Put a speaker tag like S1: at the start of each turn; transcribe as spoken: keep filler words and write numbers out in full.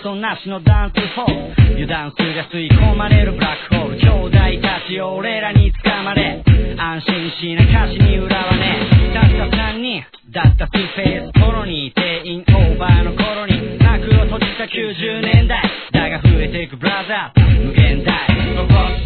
S1: ソンなしのダンスホール油断数が吸い込まれるブラックホール兄弟たちよ俺らに掴まれ安心しな歌詞に裏はねたったさんにんだったスペースコロニー定員オーバーの頃に幕を閉じたきゅうじゅうねんだいだが増えていくブラザー無限大